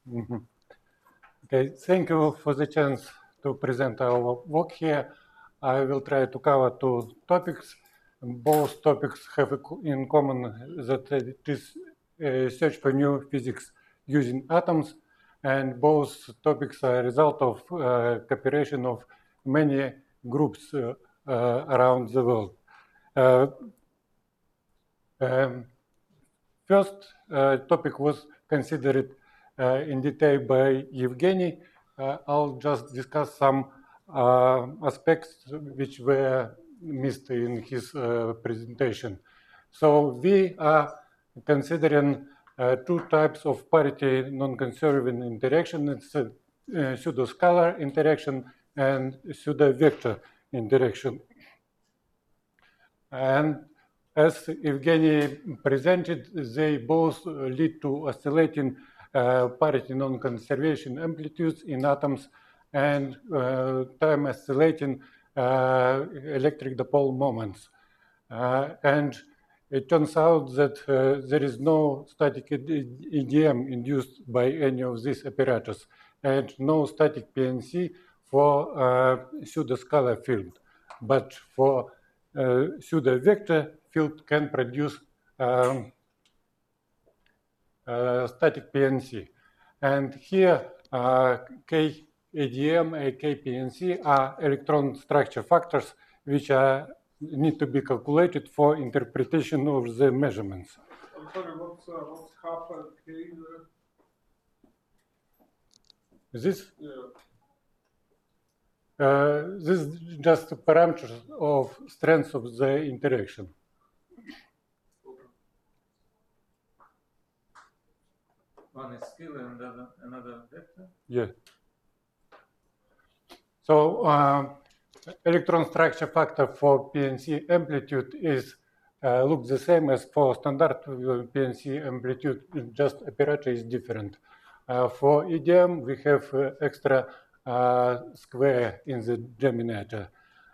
Mhm. Okay, thank you for the chance to present our work here. I will try to cover two topics. Both topics have in common that it is a search for new physics using atoms, and both topics are a result of cooperation of many groups around the world. First topic was considered in detail by Evgeny. I'll just discuss some aspects which were missed in his presentation. So we are considering two types of parity non-conserving interaction. It's a pseudo-scalar interaction and pseudo-vector interaction. And as Evgeny presented, they both lead to oscillating parity non-conservation amplitudes in atoms and time oscillating electric dipole moments. And it turns out that there is no static EDM induced by any of these apparatus and no static PNC for pseudo-scalar field. But for pseudo-vector field can produce static PNC. And here KADM and KPNC are electron structure factors which need to be calculated for interpretation of the measurements. I'm sorry, what's half K? This is just parameters of strength of the interaction. One is scalar and another vector? Yeah. So electron structure factor for PNC amplitude is looks the same as for standard PNC amplitude, just apparatus is different. For EDM, we have extra square in the denominator.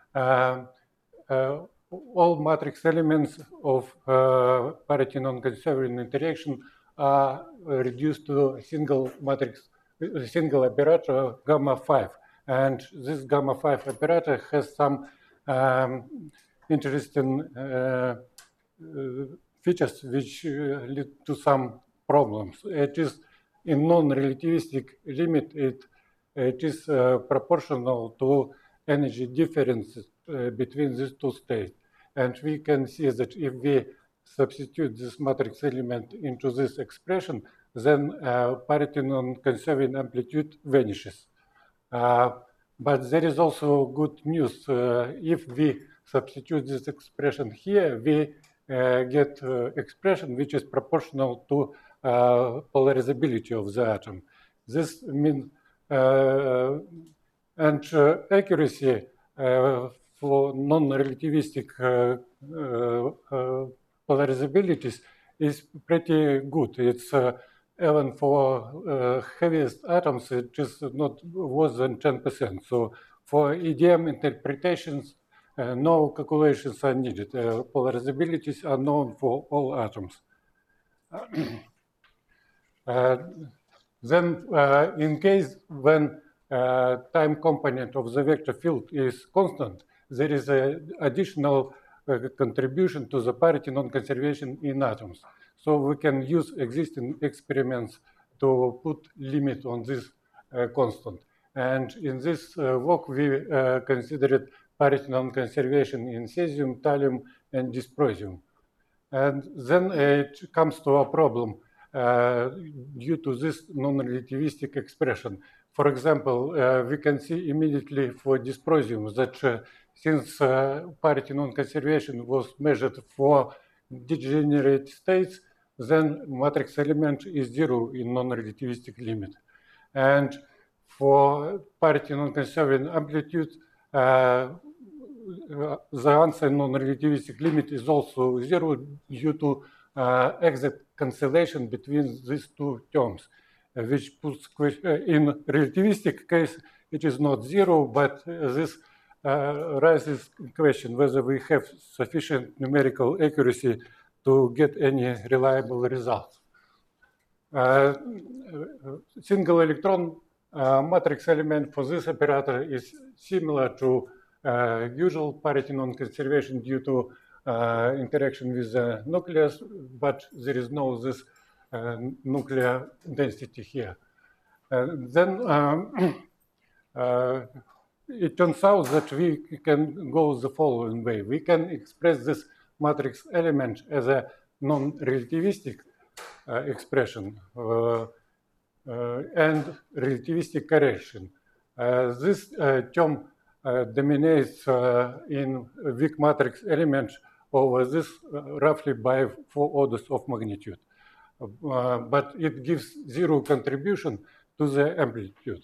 All matrix elements of parity non-conserving interaction are reduced to a single matrix, a single operator gamma 5. And this gamma 5 operator has some interesting features which lead to some problems. It is in non-relativistic limit, it is proportional to energy differences between these two states. And we can see that if we substitute this matrix element into this expression, then parity non-conserving amplitude vanishes. But there is also good news. If we substitute this expression here, we get expression which is proportional to polarizability of the atom. This means and accuracy for non-relativistic polarizabilities is pretty good. It's even for heaviest atoms, it is not worse than 10%. So for EDM interpretations, no calculations are needed. Polarizabilities are known for all atoms. Then in case when time component of the vector field is constant, there is an additional contribution to the parity non-conservation in atoms. So we can use existing experiments to put limit on this constant. And in this work, we considered parity non-conservation in cesium, thallium, and dysprosium. And then it comes to a problem due to this non-relativistic expression. For example, we can see immediately for dysprosium that since parity non-conservation was measured for degenerate states, then matrix element is zero in non-relativistic limit. And for parity non-conserving amplitude, the answer in non-relativistic limit is also zero due to exact cancellation between these two terms, which puts in relativistic case it is not zero, but this raises question whether we have sufficient numerical accuracy to get any reliable results. single electron matrix element for this operator is similar to usual parity non-conservation due to interaction with the nucleus, but there is no this nuclear density here. Then it turns out that we can go the following way. We can express this matrix element as a non-relativistic expression and relativistic correction. This term dominates in weak matrix element over this roughly by 4 orders of magnitude. But it gives zero contribution to the amplitude.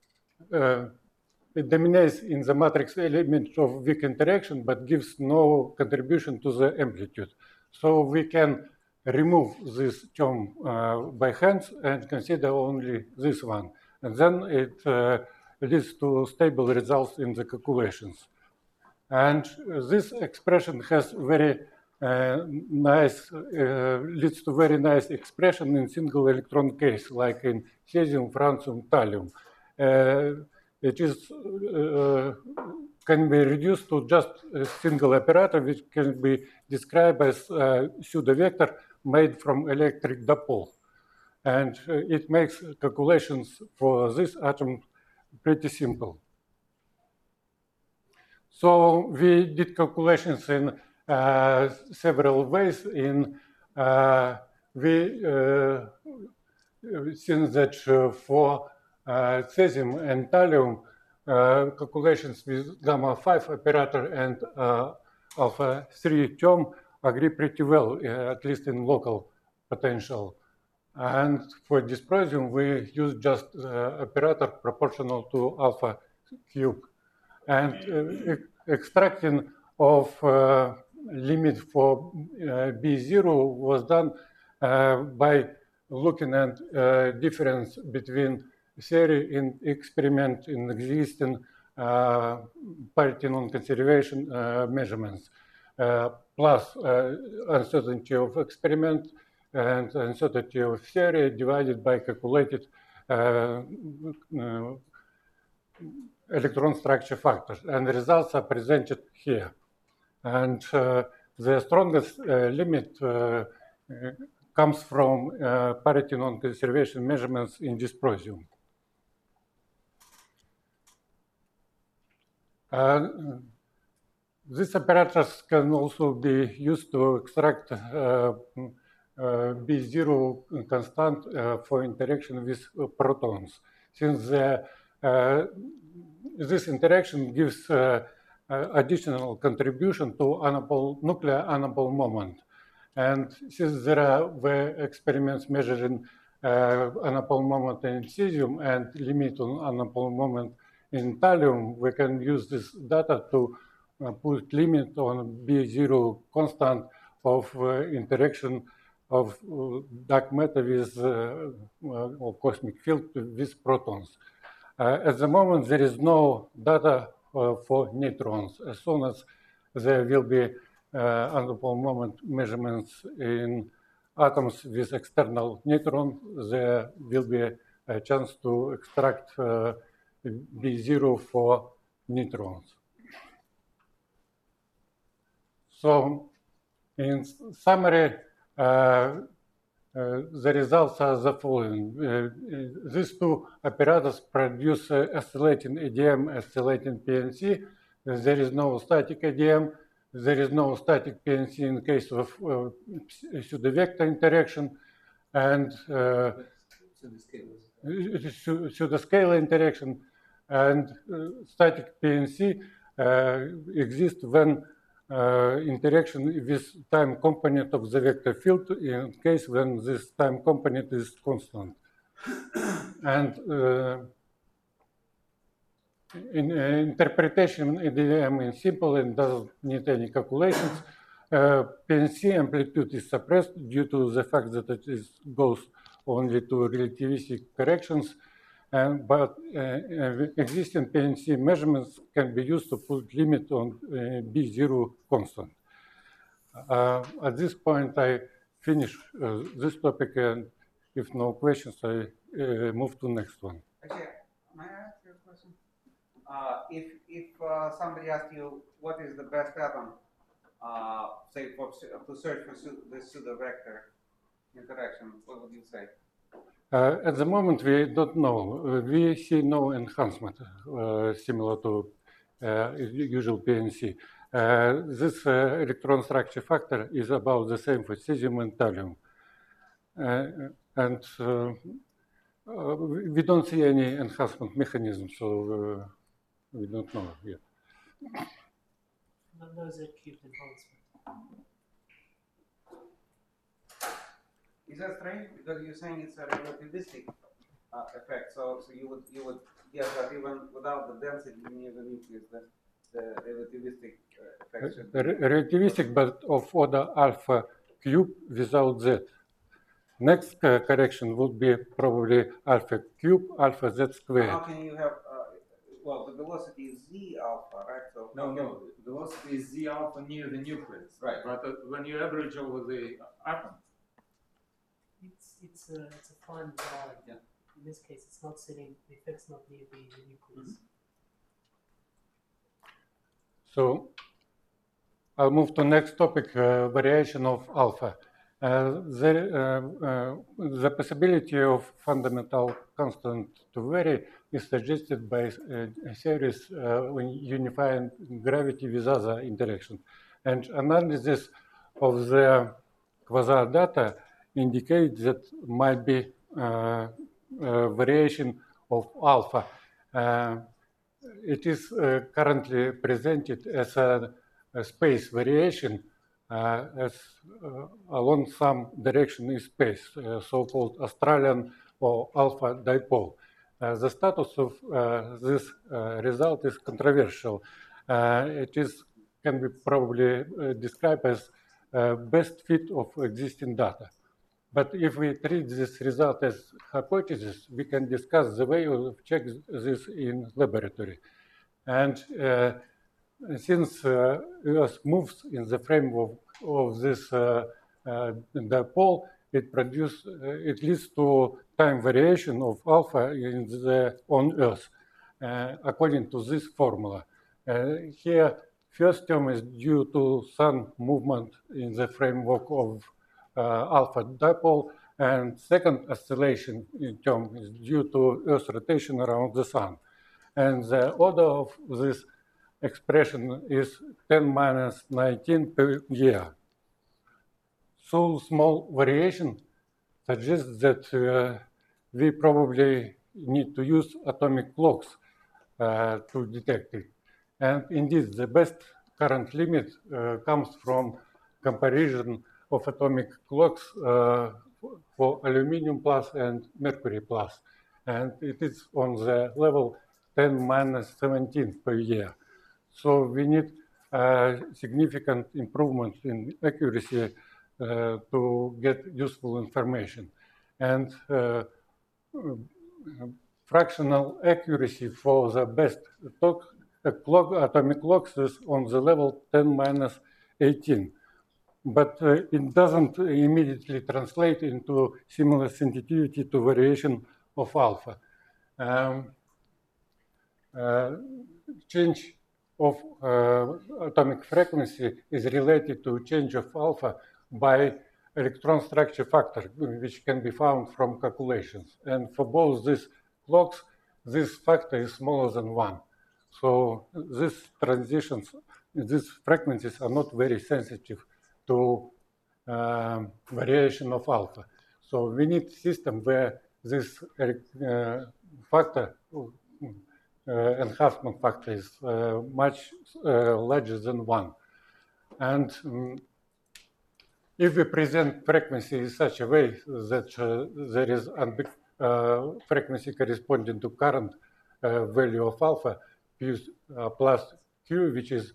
It dominates in the matrix element of weak interaction, but gives no contribution to the amplitude. So we can remove this term by hand and consider only this one. And then it leads to stable results in the calculations. And this expression has very nice, leads to very nice expression in single electron case, like in cesium, francium, thallium. It is can be reduced to just a single operator, which can be described as a pseudo vector made from electric dipole. And it makes calculations for this atom pretty simple. So we did calculations in several ways. We think that for cesium and thallium, calculations with gamma 5 operator and alpha 3 term agree pretty well, at least in local potential. And for dysprosium, we use just operator proportional to alpha cube. And extracting of limit for B0 was done by looking at difference between theory in experiment in existing parity non-conservation measurements, plus uncertainty of experiment and uncertainty of theory divided by calculated electron structure factors. And the results are presented here. And the strongest limit comes from parity non-conservation measurements in dysprosium. These apparatus can also be used to extract B0 constant for interaction with protons, since this interaction gives additional contribution to nuclear anapole moment. And since there were experiments measuring anapole moment in cesium and limit on anapole moment in thallium, we can use this data to put limit on B0 constant of interaction of dark matter with or cosmic field with protons. At the moment, there is no data for neutrons. As soon as there will be anapole moment measurements in atoms with external neutron, there will be a chance to extract B0 for neutrons. So, in summary, the results are the following. These two apparatus produce oscillating ADM, oscillating PNC. There is no static ADM. There is no static PNC in case of pseudo-vector interaction, and pseudo-scalar interaction. And static PNC exists when interaction with time component of the vector field, in case when this time component is constant. And interpretation ADM is simple and doesn't need any calculations. PNC amplitude is suppressed due to the fact that it goes only to relativistic corrections. But existing PNC measurements can be used to put limit on B0 constant. At this point, I finish this topic and If no questions, I move to next one. Actually, may I ask you a question? If somebody asks you what is the best atom, say to search for the pseudo vector interaction, what would you say? At the moment, we don't know. We see no enhancement similar to usual PNC. This electron structure factor is about the same for cesium and thallium. And we don't see any enhancement mechanism, so we don't know yet. No Z-cubed enhancement. Is that strange? Because you're saying it's a relativistic effect. So you would guess that even without the density near the nucleus, the relativistic effect should be. Relativistic, but of order alpha cube without Z. Next correction would be probably alpha cube, alpha Z squared. How can you have, well, the velocity is Z alpha, right? So No, velocity is Z alpha near the nucleus. Right. But when you average over the atom, It's a fine line. Yeah. In this case, it's not sitting. The effect's not near the nucleus. So I'll move to next topic, variation of alpha. The possibility of fundamental constant to vary is suggested by a series when unifying gravity with other interactions. And analysis of the quasar data indicates that might be variation of alpha. It is currently presented as a space variation along some direction in space, so-called Australian or alpha dipole. The status of this result is controversial. It can be probably described as best fit of existing data. But if we treat this result as hypothesis, we can discuss the way to check this in laboratory. And since Earth moves in the framework of this dipole, it leads to time variation of alpha on Earth, according to this formula. Here, first term is due to sun movement in the framework of alpha dipole, and second oscillation term is due to Earth's rotation around the sun. And the order of this expression is 10 minus 19 per year. So small variation suggests that we probably need to use atomic clocks to detect it. And indeed, the best current limit comes from comparison of atomic clocks for aluminum plus and mercury plus. And it is on the level 10 minus 17 per year. So we need significant improvement in accuracy to get useful information. And fractional accuracy for the best atomic clocks is on the level 10 minus 18. But it doesn't immediately translate into similar sensitivity to variation of alpha. Change of atomic frequency is related to change of alpha by electron structure factor, which can be found from calculations. And for both these clocks, this factor is smaller than 1. So these frequencies are not very sensitive to variation of alpha. So we need a system where this factor, enhancement factor, is much larger than 1. And if we present frequency in such a way that there is frequency corresponding to current value of alpha plus Q, which is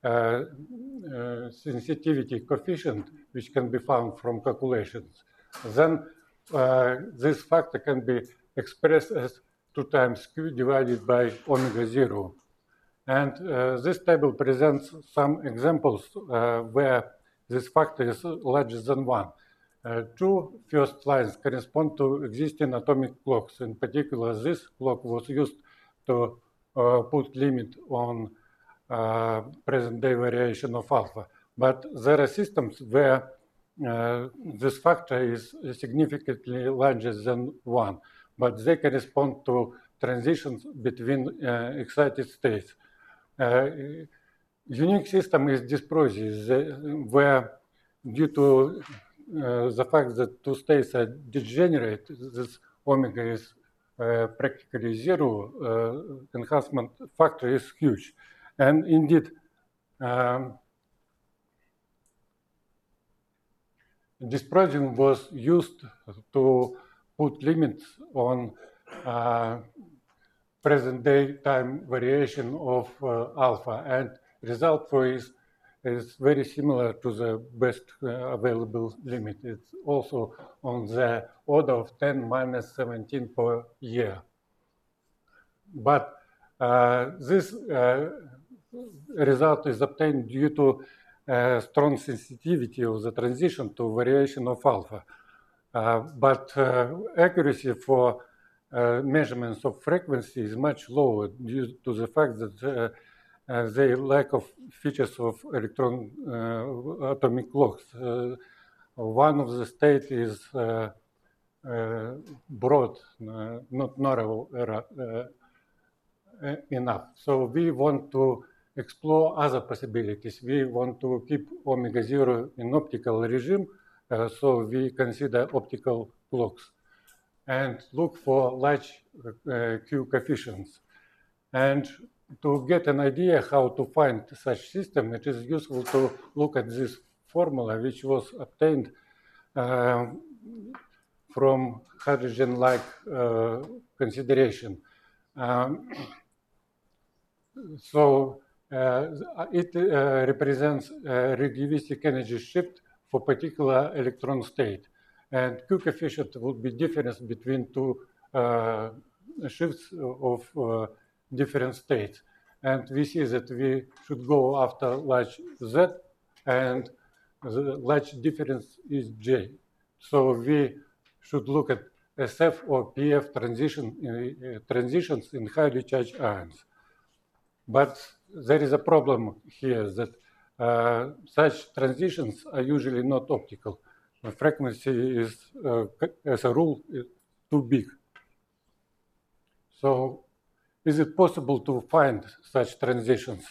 sensitivity coefficient, which can be found from calculations, then this factor can be expressed as 2 times Q divided by omega 0. And this table presents some examples where this factor is larger than 1. Two first lines correspond to existing atomic clocks. In particular, this clock was used to put limit on present-day variation of alpha. But there are systems where this factor is significantly larger than 1, but they correspond to transitions between excited states. Unique system is dysprosy, where due to the fact that two states are degenerate, this omega is practically zero, enhancement factor is huge. And indeed, dysprosy was used to put limits on present-day time variation of alpha, and result for is very similar to the best available limit. It's also on the order of 10 minus 17 per year. But this result is obtained due to strong sensitivity of the transition to variation of alpha. But accuracy for measurements of frequency is much lower due to the fact that the lack of features of electron atomic clocks. One of the states is broad, not narrow enough. So we want to explore other possibilities. We want to keep omega zero in optical regime, so we consider optical clocks and look for large Q coefficients. And to get an idea how to find such system, it is useful to look at this formula, which was obtained from hydrogen-like consideration. So it represents relativistic energy shift for particular electron state. And Q coefficient would be difference between two shifts of different states. And we see that we should go after large Z, and the large difference is J. So we should look at SF or PF transitions in highly charged ions. But there is a problem here that such transitions are usually not optical. The frequency is, as a rule, too big. So is it possible to find such transitions?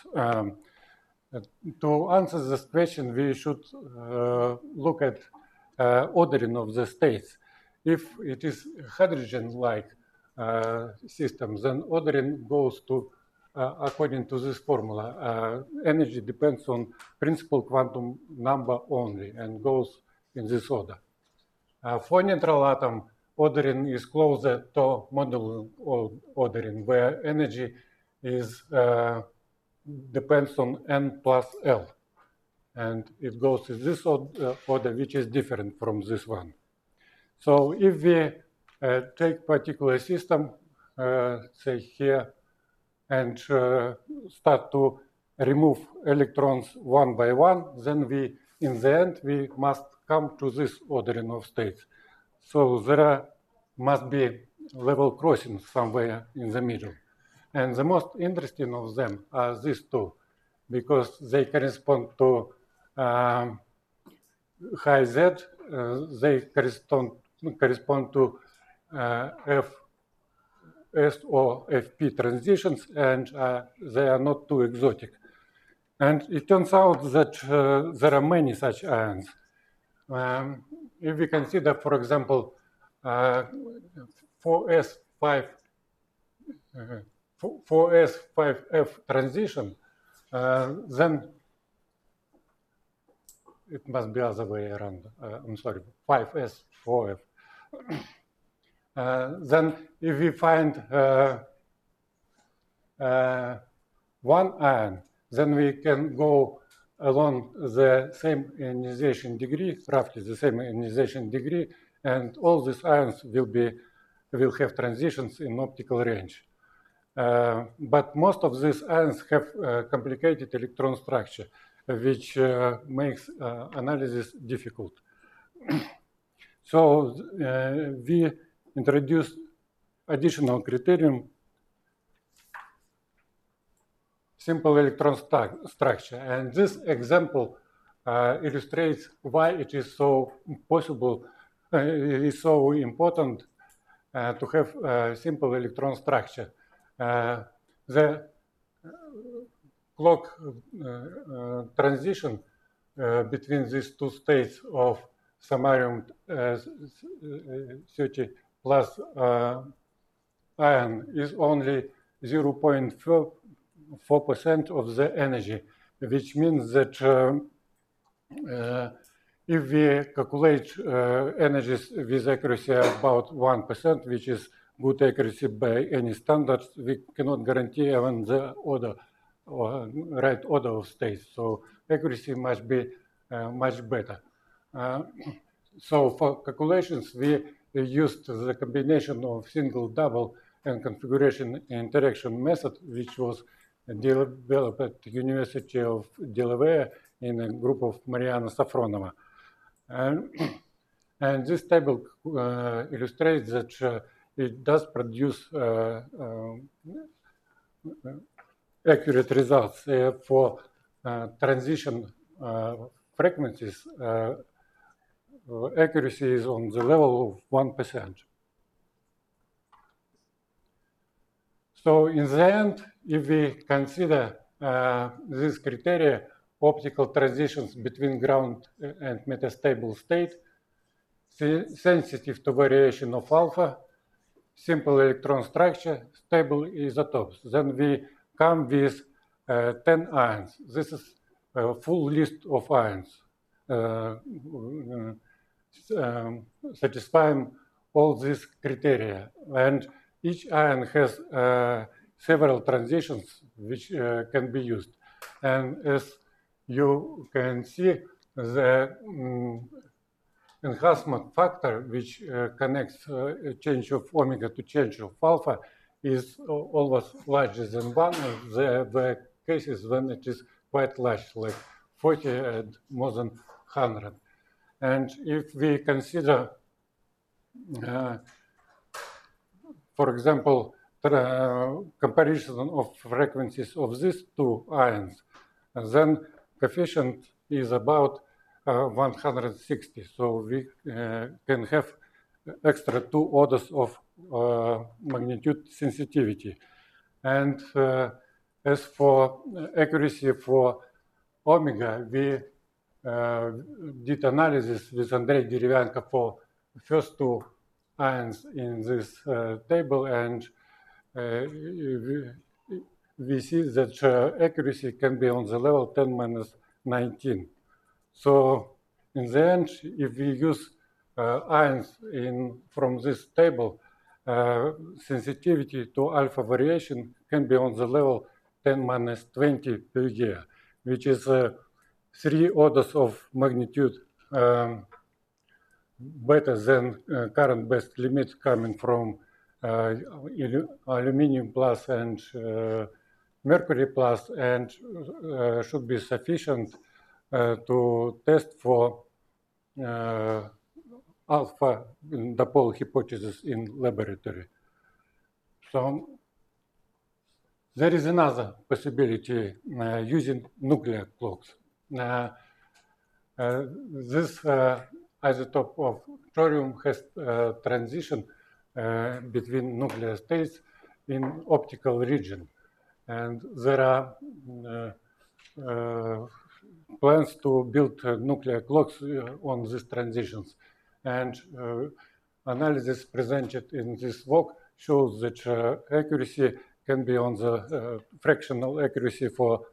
To answer this question, we should look at ordering of the states. If it is hydrogen-like system, then ordering goes to according to this formula. Energy depends on principal quantum number only and goes in this order. For neutral atom, ordering is closer to modular ordering, where energy is depends on n plus L. And it goes in this order, which is different from this one. So if we take particular system, say here, and start to remove electrons one by one, then we, in the end, we must come to this ordering of states. So there must be level crossing somewhere in the middle. And the most interesting of them are these two, because they correspond to high Z, they correspond to S or FP transitions, and they are not too exotic. And it turns out that there are many such ions. If we consider, for example, 4s5f transition, then it must be other way around. I'm sorry, 5s4f. Then if we find one ion, then we can go along the same ionization degree, roughly the same ionization degree, and all these ions will have transitions in optical range. But most of these ions have complicated electron structure, which makes analysis difficult. So we introduced additional criterion, simple electron structure. And this example illustrates why it is so possible, it is so important to have simple electron structure. The clock transition between these two states of samarium 30 plus ion is only 0.4% of the energy, which means that if we calculate energies with accuracy about 1%, which is good accuracy by any standards, we cannot guarantee even the order or right order of states. So accuracy must be much better. So for calculations, we used the combination of single, double, and configuration interaction method, which was developed at the University of Delaware in a group of Mariana Safronova. And this table illustrates that it does produce accurate results for transition frequencies. Accuracy is on the level of 1%. So in the end, if we consider these criteria, optical transitions between ground and metastable state, sensitive to variation of alpha, simple electron structure, stable isotopes, then we come with 10 ions. This is a full list of ions satisfying all these criteria. And each ion has several transitions which can be used. And as you can see, the enhancement factor which connects change of omega to change of alpha is always larger than 1. There were cases when it is quite large, like 40 and more than 100. And if we consider, for example, comparison of frequencies of these two ions, then coefficient is about 160. So we can have extra 2 orders of magnitude sensitivity. And as for accuracy for omega, we did analysis with Andrei Derevyanko for first 2 ions in this table, and we see that accuracy can be on the level 10 minus 19. So in the end, if we use ions from this table, sensitivity to alpha variation can be on the level 10 minus 20 per year, which is 3 orders of magnitude better than current best limit coming from aluminum plus and mercury plus, and should be sufficient to test for alpha dipole hypothesis in laboratory. So there is another possibility using nuclear clocks. This isotope of thorium has transition between nuclear states in optical region, and there are plans to build nuclear clocks on these transitions. And analysis presented in this work shows that accuracy can be on the fractional accuracy for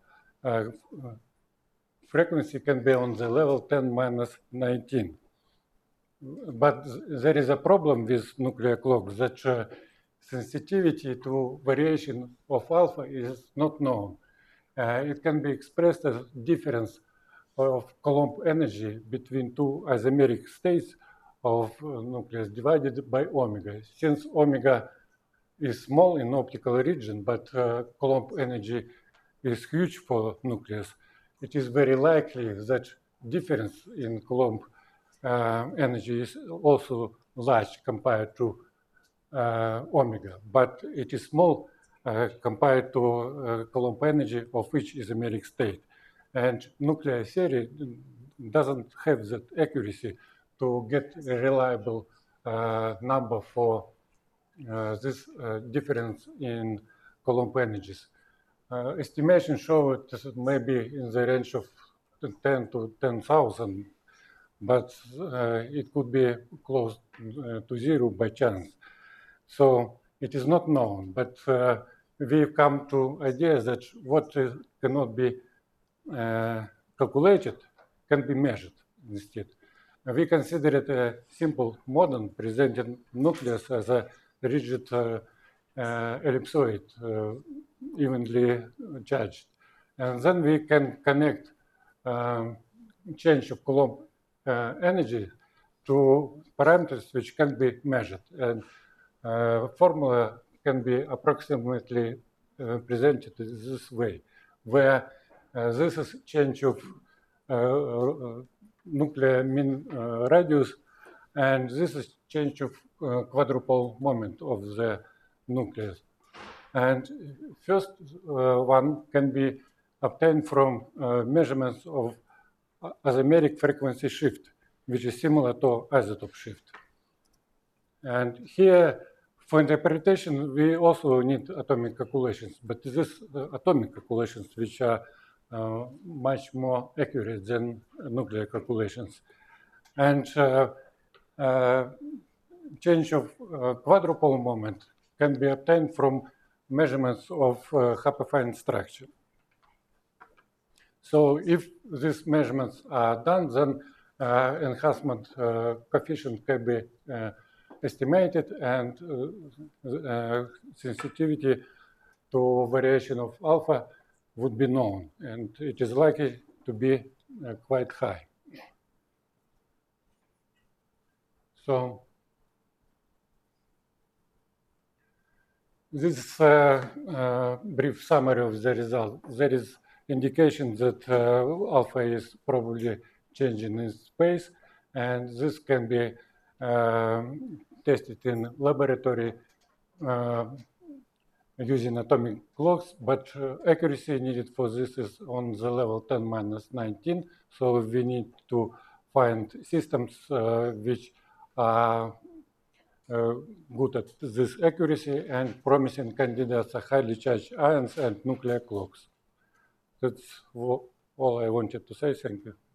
frequency can be on the level 10 minus 19. But there is a problem with nuclear clocks that sensitivity to variation of alpha is not known. It can be expressed as difference of Coulomb energy between 2 isomeric states of nucleus divided by omega. Since omega is small in optical region, but Coulomb energy is huge for nucleus, it is very likely that difference in Coulomb energy is also large compared to omega, but it is small compared to Coulomb energy, of which is a metric state. And nuclear theory doesn't have that accuracy to get a reliable number for this difference in Coulomb energies. Estimations show it maybe in the range of 10 to 10,000, but it could be close to zero by chance. So it is not known, but we've come to ideas that what cannot be calculated can be measured instead. We consider it a simple model presenting nucleus as a rigid ellipsoid, evenly charged. And then we can connect change of Coulomb energy to parameters which can be measured. And formula can be approximately presented this way, where this is change of nuclear mean radius, and this is change of quadrupole moment of the nucleus. And first one can be obtained from measurements of asymmetric frequency shift, which is similar to isotope shift. And here, for interpretation, we also need atomic calculations, but these atomic calculations which are much more accurate than nuclear calculations. And change of quadrupole moment can be obtained from measurements of hyperfine structure. So if these measurements are done, then enhancement coefficient can be estimated, and sensitivity to variation of alpha would be known, and it is likely to be quite high. So this is a brief summary of the result. There is indication that alpha is probably changing in space, and this can be tested in laboratory using atomic clocks, but accuracy needed for this is on the level 10⁻⁹. So we need to find systems which are good at this accuracy, and promising candidates are highly charged ions and nuclear clocks. That's all I wanted to say. Thank you.